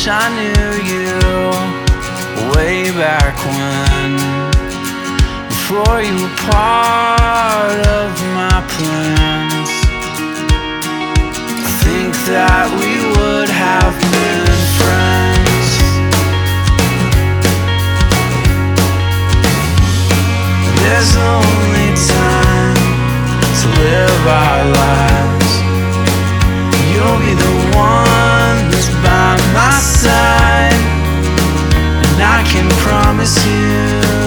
I knew you way back when, before you were part of my plans. I think that we would have been friends. There's only time to live our lives. You'll be the one who's by my side, and I can promise you